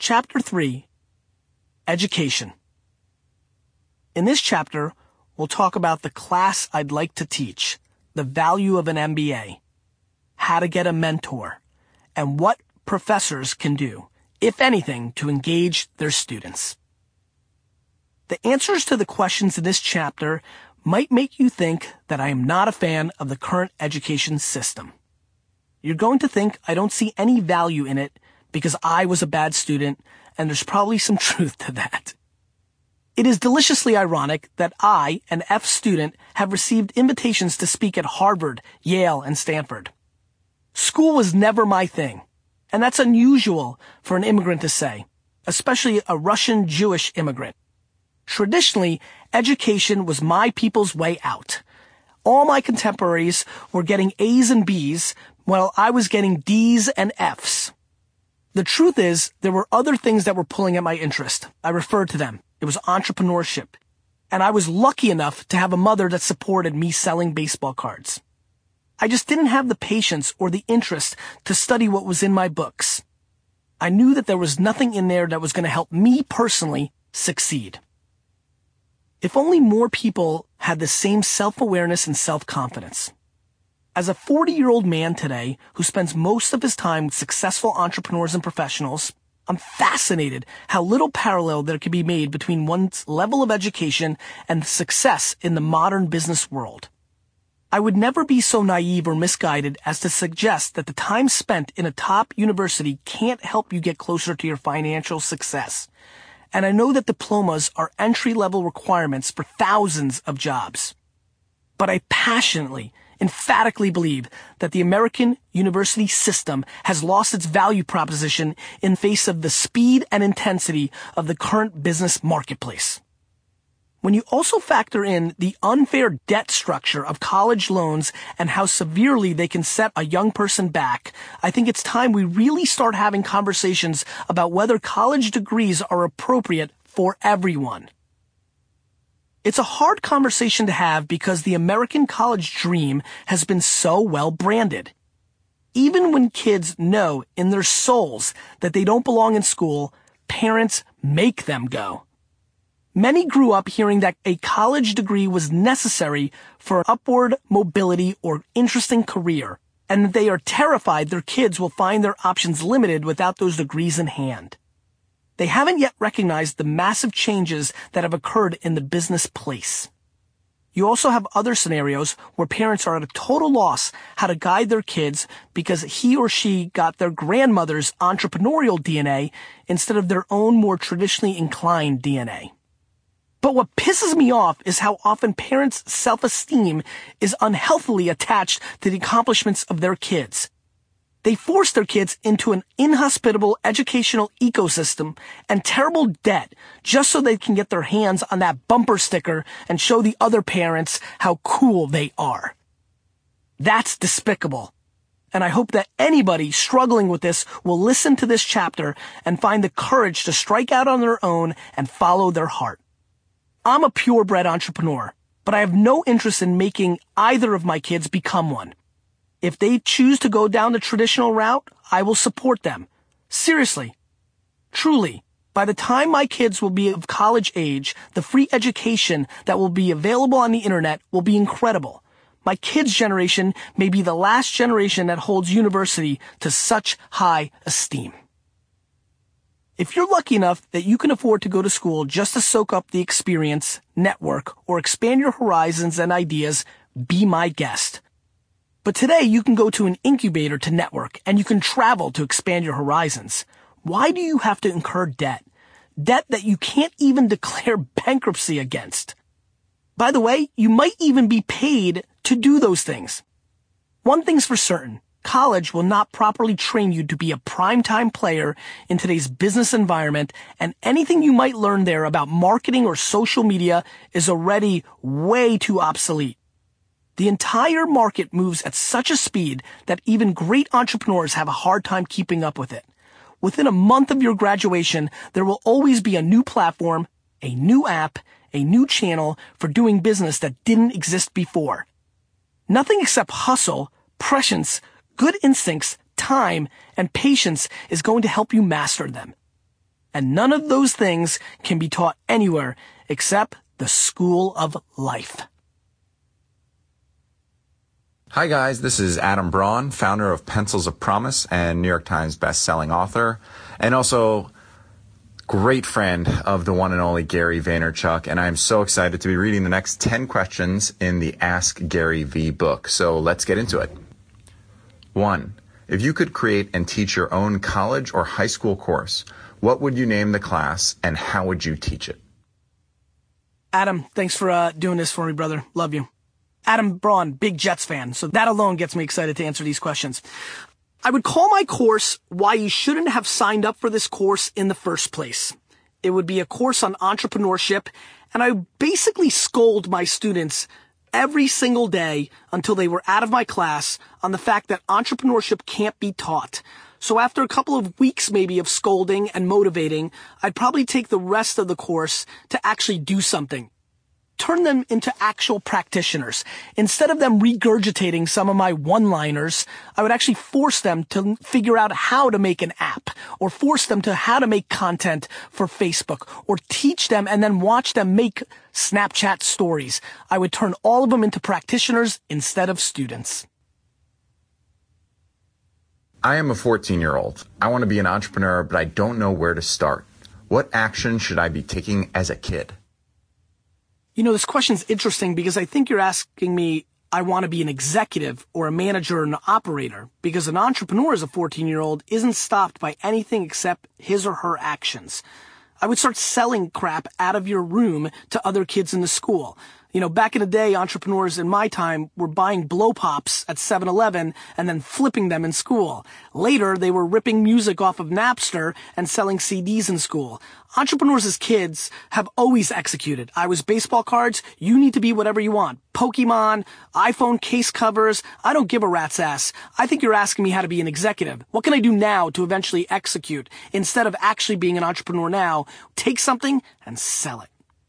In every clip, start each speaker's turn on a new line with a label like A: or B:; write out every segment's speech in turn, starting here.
A: Chapter 3, Education. In this chapter, we'll talk about the class I'd like to teach, the value of an MBA, how to get a mentor, and what professors can do, if anything, to engage their students. The answers to the questions in this chapter might make you think that I am not a fan of the current education system. You're going to think I don't see any value in it because I was a bad student, and there's probably some truth to that. It is deliciously ironic that I, an F student, have received invitations to speak at Harvard, Yale, and Stanford. School was never my thing, and that's unusual for an immigrant to say, especially a Russian Jewish immigrant. Traditionally, education was my people's way out. All my contemporaries were getting A's and B's, while I was getting D's and F's. The truth is, there were other things that were pulling at my interest. I referred to them. It was entrepreneurship. And I was lucky enough to have a mother that supported me selling baseball cards. I just didn't have the patience or the interest to study what was in my books. I knew that there was nothing in there that was going to help me personally succeed. If only more people had the same self-awareness and self-confidence. As a 40-year-old man today who spends most of his time with successful entrepreneurs and professionals, I'm fascinated how little parallel there can be made between one's level of education and success in the modern business world. I would never be so naive or misguided as to suggest that the time spent in a top university can't help you get closer to your financial success. And I know that diplomas are entry-level requirements for thousands of jobs. But I passionately, emphatically believe that the American university system has lost its value proposition in face of the speed and intensity of the current business marketplace. When you also factor in the unfair debt structure of college loans and how severely they can set a young person back, I think it's time we really start having conversations about whether college degrees are appropriate for everyone. It's a hard conversation to have because the American college dream has been so well branded. Even when kids know in their souls that they don't belong in school, parents make them go. Many grew up hearing that a college degree was necessary for upward mobility or interesting career, and that they are terrified their kids will find their options limited without those degrees in hand. They haven't yet recognized the massive changes that have occurred in the business place. You also have other scenarios where parents are at a total loss how to guide their kids because he or she got their grandmother's entrepreneurial DNA instead of their own more traditionally inclined DNA. But what pisses me off is how often parents' self-esteem is unhealthily attached to the accomplishments of their kids. They force their kids into an inhospitable educational ecosystem and terrible debt just so they can get their hands on that bumper sticker and show the other parents how cool they are. That's despicable. And I hope that anybody struggling with this will listen to this chapter and find the courage to strike out on their own and follow their heart. I'm a purebred entrepreneur, but I have no interest in making either of my kids become one. If they choose to go down the traditional route, I will support them. Seriously. Truly. By the time my kids will be of college age, the free education that will be available on the internet will be incredible. My kids' generation may be the last generation that holds university to such high esteem. If you're lucky enough that you can afford to go to school just to soak up the experience, network, or expand your horizons and ideas, be my guest. But today you can go to an incubator to network and you can travel to expand your horizons. Why do you have to incur debt? Debt that you can't even declare bankruptcy against. By the way, you might even be paid to do those things. One thing's for certain. College will not properly train you to be a primetime player in today's business environment, and anything you might learn there about marketing or social media is already way too obsolete. The entire market moves at such a speed that even great entrepreneurs have a hard time keeping up with it. Within a month of your graduation, there will always be a new platform, a new app, a new channel for doing business that didn't exist before. Nothing except hustle, prescience, good instincts, time, and patience is going to help you master them. And none of those things can be taught anywhere except the school of life.
B: Hi guys, this is Adam Braun, founder of Pencils of Promise and New York Times best-selling author, and also great friend of the one and only Gary Vaynerchuk, and I'm so excited to be reading the next 10 questions in the Ask Gary V book. So let's get into it. 1. If you could create and teach your own college or high school course, what would you name the class and how would you teach it?
A: Adam, thanks for doing this for me, brother. Love you. Adam Braun, big Jets fan, so that alone gets me excited to answer these questions. I would call my course Why You Shouldn't Have Signed Up for This Course in the First Place. It would be a course on entrepreneurship, and I basically scold my students every single day until they were out of my class on the fact that entrepreneurship can't be taught. So after a couple of weeks maybe of scolding and motivating, I'd probably take the rest of the course to actually do something. Turn them into actual practitioners. Instead of them regurgitating some of my one-liners, I would actually force them to figure out how to make an app, or force them to how to make content for Facebook, or teach them and then watch them make Snapchat stories. I would turn all of them into practitioners instead of students.
B: I am a 14-year-old. I want to be an entrepreneur, but I don't know where to start. What action should I be taking as a kid?
A: You know, this question's interesting because I think you're asking me, I want to be an executive or a manager or an operator, because an entrepreneur as a 14-year-old isn't stopped by anything except his or her actions. I would start selling crap out of your room to other kids in the school. You know, back in the day, entrepreneurs in my time were buying blow pops at 7-Eleven and then flipping them in school. Later, they were ripping music off of Napster and selling CDs in school. Entrepreneurs as kids have always executed. I was baseball cards. You need to be whatever you want. Pokemon, iPhone case covers. I don't give a rat's ass. I think you're asking me how to be an executive. What can I do now to eventually execute instead of actually being an entrepreneur now? Take something and sell it.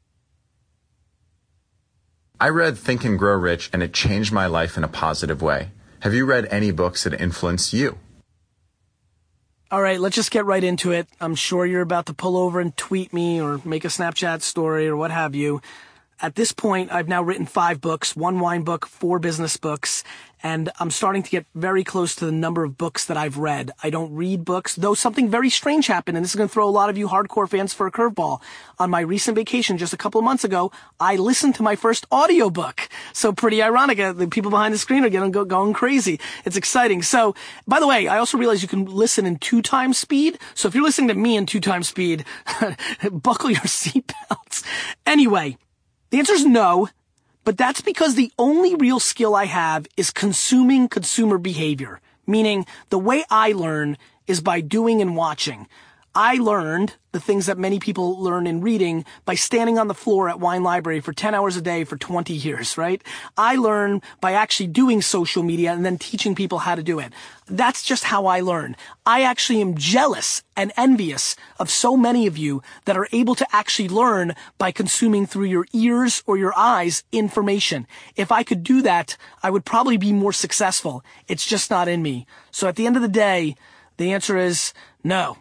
B: I read Think and Grow Rich, and it changed my life in a positive way. Have you read any books that influenced you?
A: All right, let's just get right into it. I'm sure you're about to pull over and tweet me or make a Snapchat story or what have you. At this point, I've now written 5 books, 1 wine book, 4 business books, and I'm starting to get very close to the number of books that I've read. I don't read books, though something very strange happened, and this is going to throw a lot of you hardcore fans for a curveball. On my recent vacation just a couple of months ago, I listened to my first audiobook. So pretty ironic. The people behind the screen are going crazy. It's exciting. So, by the way, I also realized you can listen in 2 times speed. So if you're listening to me in 2 times speed, buckle your seatbelts. Anyway, the answer is no, but that's because the only real skill I have is consuming consumer behavior, meaning the way I learn is by doing and watching. I learned the things that many people learn in reading by standing on the floor at Wine Library for 10 hours a day for 20 years, right? I learn by actually doing social media and then teaching people how to do it. That's just how I learn. I actually am jealous and envious of so many of you that are able to actually learn by consuming through your ears or your eyes information. If I could do that, I would probably be more successful. It's just not in me. So at the end of the day, the answer is no.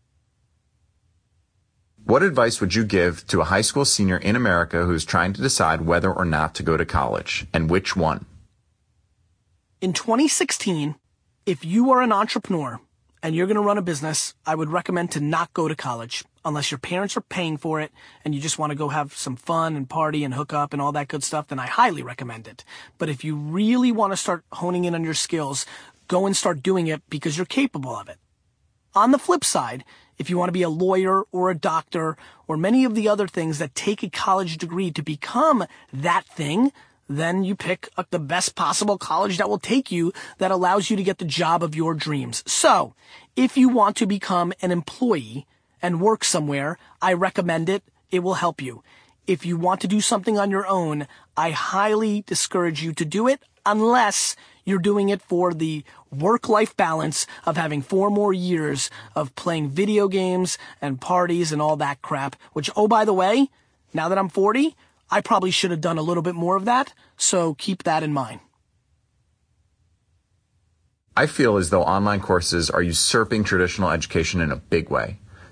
B: What advice would you give to a high school senior in America who is trying to decide whether or not to go to college, and which one?
A: In 2016, if you are an entrepreneur and you're going to run a business, I would recommend to not go to college unless your parents are paying for it and you just want to go have some fun and party and hook up and all that good stuff, then I highly recommend it. But if you really want to start honing in on your skills, go and start doing it because you're capable of it. On the flip side, if you want to be a lawyer or a doctor or many of the other things that take a college degree to become that thing, then you pick the best possible college that will take you, that allows you to get the job of your dreams. So, if you want to become an employee and work somewhere, I recommend it. It will help you. If you want to do something on your own, I highly discourage you to do it unless you're doing it for the work-life balance of having 4 more years of playing video games and parties and all that crap, which, oh, by the way, now that I'm 40, I probably should have done a little bit more of that, so keep that in mind.
B: I feel as though online courses are usurping traditional education in a big way.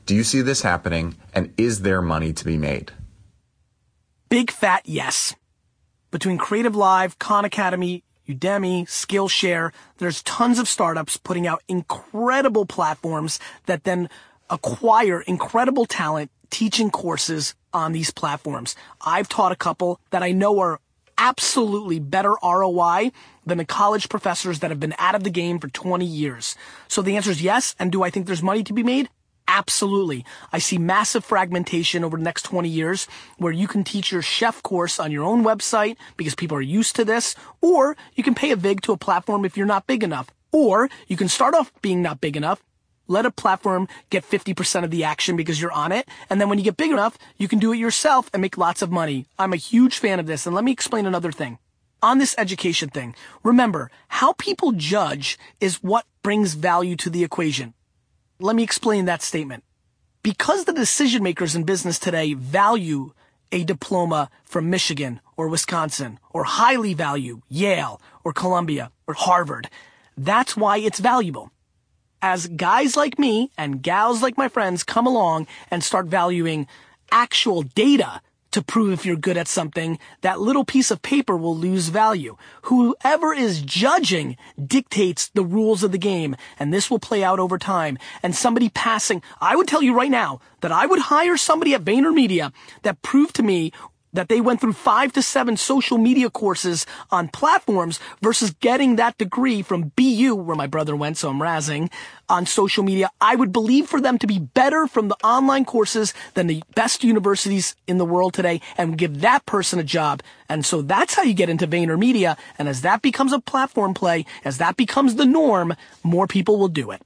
B: Do you see this happening, and is there money to be made?
A: Big fat yes. Between Creative Live, Khan Academy, Udemy, Skillshare, there's tons of startups putting out incredible platforms that then acquire incredible talent teaching courses on these platforms. I've taught a couple that I know are absolutely better ROI than the college professors that have been out of the game for 20 years. So the answer is yes. And do I think there's money to be made? Absolutely. I see massive fragmentation over the next 20 years where you can teach your chef course on your own website because people are used to this, or you can pay a vig to a platform if you're not big enough, or you can start off being not big enough, let a platform get 50% of the action because you're on it, and then when you get big enough, you can do it yourself and make lots of money. I'm a huge fan of this, and let me explain another thing. On this education thing, remember, how people judge is what brings value to the equation. Let me explain that statement. Because the decision makers in business today value a diploma from Michigan or Wisconsin, or highly value Yale or Columbia or Harvard, that's why it's valuable. As guys like me and gals like my friends come along and start valuing actual data to prove if you're good at something, that little piece of paper will lose value. Whoever is judging dictates the rules of the game, and this will play out over time. And somebody passing, I would tell you right now that I would hire somebody at VaynerMedia that proved to me that they went through 5 to 7 social media courses on platforms versus getting that degree from BU, where my brother went, so I'm razzing, on social media. I would believe for them to be better from the online courses than the best universities in the world today and give that person a job. And so that's how you get into VaynerMedia. And as that becomes a platform play, as that becomes the norm, more people will do it.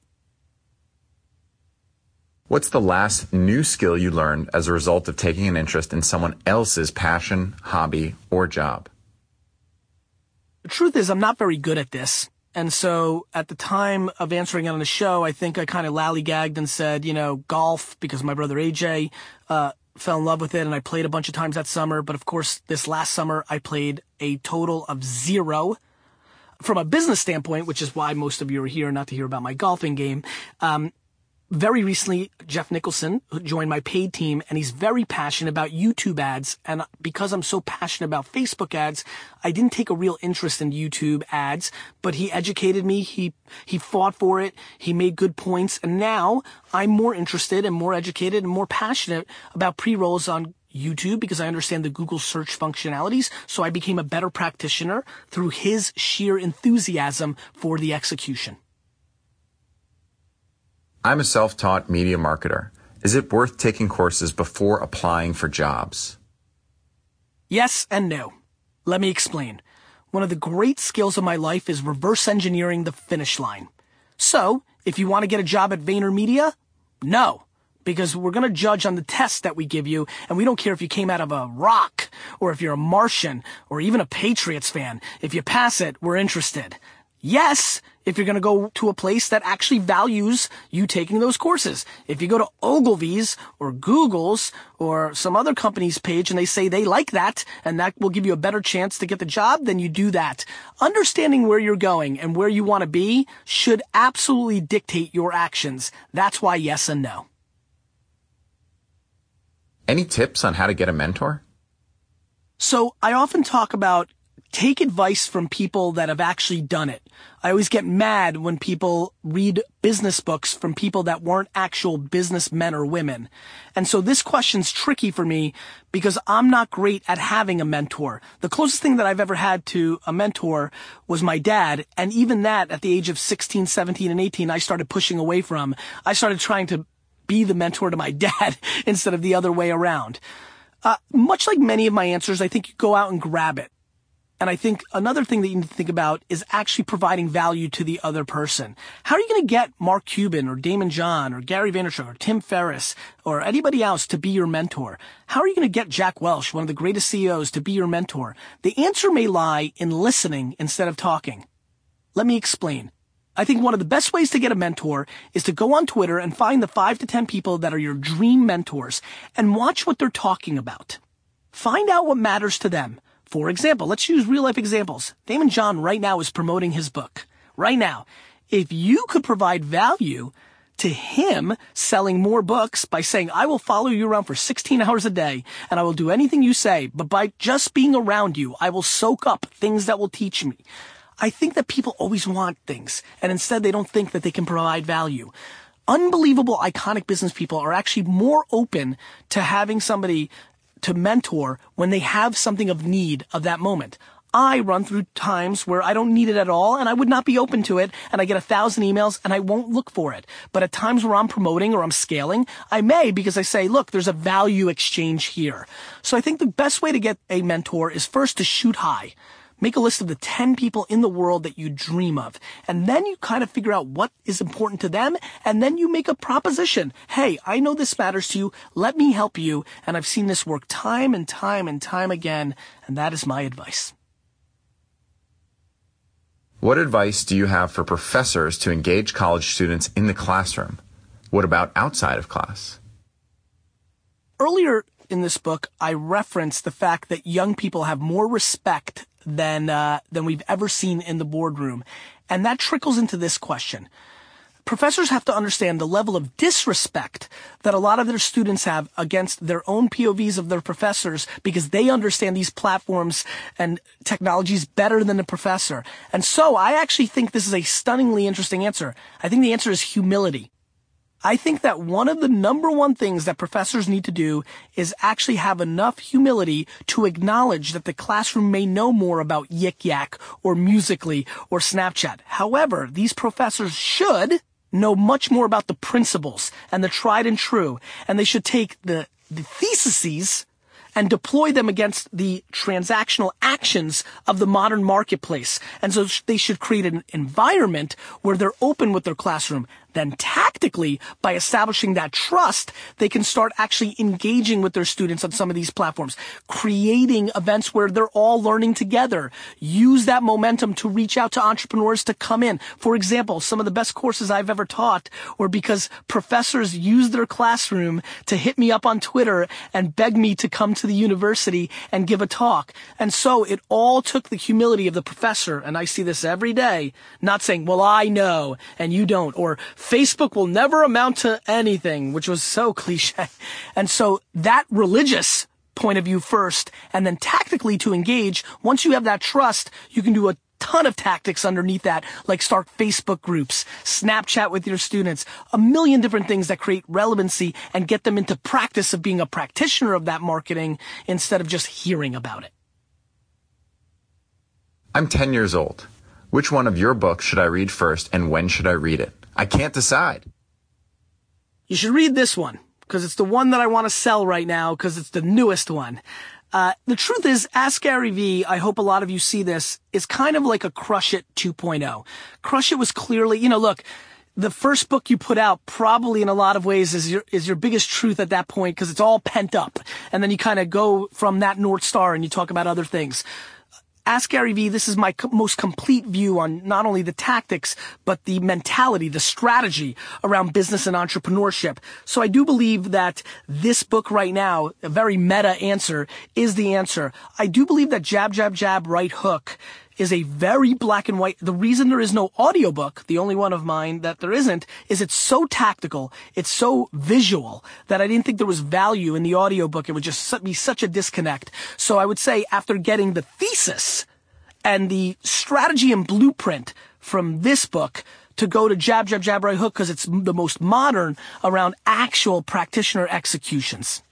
B: What's the last new skill you learned as a result of taking an interest in someone else's passion, hobby, or job?
A: The truth is, I'm not very good at this. And so at the time of answering it on the show, I think I kind of lollygagged and said, golf, because my brother AJ fell in love with it and I played a bunch of times that summer. But of course, this last summer, I played a total of 0. From a business standpoint, which is why most of you are here, not to hear about my golfing game, very recently, Jeff Nicholson joined my paid team, and he's very passionate about YouTube ads. And because I'm so passionate about Facebook ads, I didn't take a real interest in YouTube ads, but he educated me. He fought for it. He made good points. And now I'm more interested and more educated and more passionate about pre-rolls on YouTube because I understand the Google search functionalities. So I became a better practitioner through his sheer enthusiasm for the execution.
B: I'm a self-taught media marketer. Is it worth taking courses before applying for jobs?
A: Yes and no. Let me explain. One of the great skills of my life is reverse engineering the finish line. So, if you want to get a job at VaynerMedia, no. Because we're going to judge on the test that we give you, and we don't care if you came out of a rock, or if you're a Martian, or even a Patriots fan. If you pass it, we're interested. Yes, if you're going to go to a place that actually values you taking those courses. If you go to Ogilvy's or Google's or some other company's page and they say they like that and that will give you a better chance to get the job, then you do that. Understanding where you're going and where you want to be should absolutely dictate your actions. That's why yes and no.
B: Any tips on how to get a mentor?
A: So I often talk about take advice from people that have actually done it. I always get mad when people read business books from people that weren't actual businessmen or women. And so this question's tricky for me because I'm not great at having a mentor. The closest thing that I've ever had to a mentor was my dad. And even that, at the age of 16, 17, and 18, I started pushing away from. I started trying to be the mentor to my dad instead of the other way around. Much like many of my answers, I think you go out and grab it. And I think another thing that you need to think about is actually providing value to the other person. How are you going to get Mark Cuban or Damon John or Gary Vaynerchuk or Tim Ferriss or anybody else to be your mentor? How are you going to get Jack Welch, one of the greatest CEOs, to be your mentor? The answer may lie in listening instead of talking. Let me explain. I think one of the best ways to get a mentor is to go on Twitter and find the 5 to 10 people that are your dream mentors and watch what they're talking about. Find out what matters to them. For example, let's use real life examples. Damon John right now is promoting his book. Right now. If you could provide value to him selling more books by saying, I will follow you around for 16 hours a day and I will do anything you say, but by just being around you, I will soak up things that will teach me. I think that people always want things, and instead they don't think that they can provide value. Unbelievable, iconic business people are actually more open to having somebody to mentor when they have something of need of that moment. I run through times where I don't need it at all, and I would not be open to it, and I get 1,000 emails, and I won't look for it. But at times where I'm promoting or I'm scaling, I may, because I say, look, there's a value exchange here. So I think the best way to get a mentor is first to shoot high. Make a list of the 10 people in the world that you dream of. And then you kind of figure out what is important to them. And then you make a proposition. Hey, I know this matters to you. Let me help you. And I've seen this work time and time and time again. And that is my advice.
B: What advice do you have for professors to engage college students in the classroom? What about outside of class?
A: Earlier in this book, I referenced the fact that young people have more respect than we've ever seen in the boardroom. And that trickles into this question. Professors have to understand the level of disrespect that a lot of their students have against their own POVs of their professors because they understand these platforms and technologies better than the professor. And so I actually think this is a stunningly interesting answer. I think the answer is humility. I think that one of the number one things that professors need to do is actually have enough humility to acknowledge that the classroom may know more about Yik Yak or Musical.ly or Snapchat. However, these professors should know much more about the principles and the tried and true, and they should take the theses and deploy them against the transactional actions of the modern marketplace. And so they should create an environment where they're open with their classroom. Then tactically, by establishing that trust, they can start actually engaging with their students on some of these platforms, creating events where they're all learning together. Use that momentum to reach out to entrepreneurs to come in. For example, some of the best courses I've ever taught were because professors used their classroom to hit me up on Twitter and beg me to come to the university and give a talk. And so it all took the humility of the professor, and I see this every day, not saying, well, I know and you don't, or Facebook will never amount to anything, which was so cliche. And so that religious point of view first, and then tactically to engage, once you have that trust, you can do a ton of tactics underneath that, like start Facebook groups, Snapchat with your students, a million different things that create relevancy and get them into practice of being a practitioner of that marketing instead of just hearing about it.
B: I'm 10 years old. Which one of your books should I read first, and when should I read it? I can't decide.
A: You should read this one, because it's the one that I want to sell right now, because it's the newest one. The truth is, Ask Gary Vee, I hope a lot of you see this, is kind of like a Crush It 2.0. Crush It was clearly, look, the first book you put out probably in a lot of ways is your biggest truth at that point, because it's all pent up. And then you kind of go from that North Star and you talk about other things. Ask Gary Vee, this is my most complete view on not only the tactics, but the mentality, the strategy around business and entrepreneurship. So I do believe that this book right now, a very meta answer, is the answer. I do believe that Jab, Jab, Jab, Right Hook is a very black and white. The reason there is no audiobook, the only one of mine that there isn't, is it's so tactical, it's so visual that I didn't think there was value in the audiobook. It would just be such a disconnect. So I would say after getting the thesis and the strategy and blueprint from this book, to go to Jab, Jab, Jab, Right Hook, because it's the most modern around actual practitioner executions.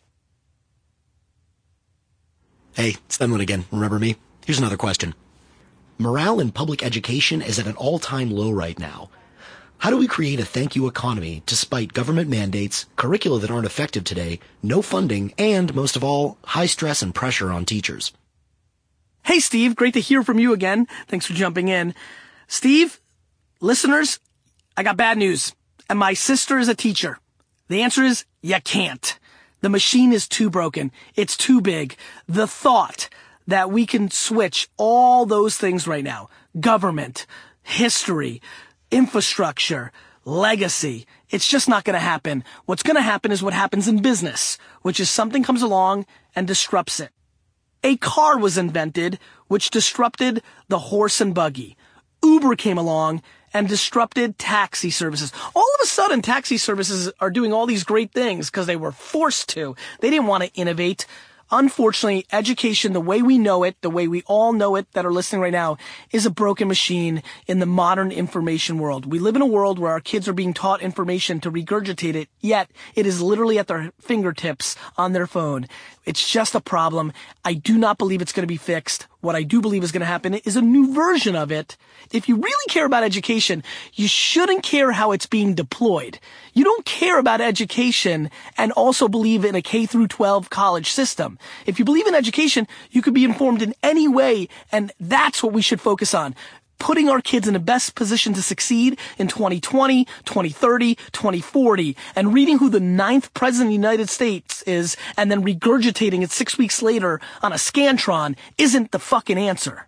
C: Hey, it's Themlin again. Remember me? Here's another question. Morale in public education is at an all-time low right now. How do we create a thank you economy despite government mandates, curricula that aren't effective today, no funding, and, most of all, high stress and pressure on teachers?
A: Hey, Steve. Great to hear from you again. Thanks for jumping in. Steve, listeners, I got bad news. And my sister is a teacher. The answer is, you can't. The machine is too broken. It's too big. The thought that we can switch all those things right now, government, history, infrastructure, legacy, it's just not going to happen. What's going to happen is what happens in business, which is something comes along and disrupts it. A car was invented, which disrupted the horse and buggy. Uber came along and disrupted taxi services. All of a sudden, taxi services are doing all these great things because they were forced to. They didn't want to innovate. Unfortunately, education, the way we know it, the way we all know it that are listening right now, is a broken machine in the modern information world. We live in a world where our kids are being taught information to regurgitate it, yet it is literally at their fingertips on their phone. It's just a problem. I do not believe it's going to be fixed. What I do believe is going to happen is a new version of it. If you really care about education, you shouldn't care how it's being deployed. You don't care about education and also believe in a K through 12 college system. If you believe in education, you could be informed in any way, and that's what we should focus on. Putting our kids in the best position to succeed in 2020, 2030, 2040, and reading who the 9th president of the United States is and then regurgitating it 6 weeks later on a Scantron isn't the fucking answer.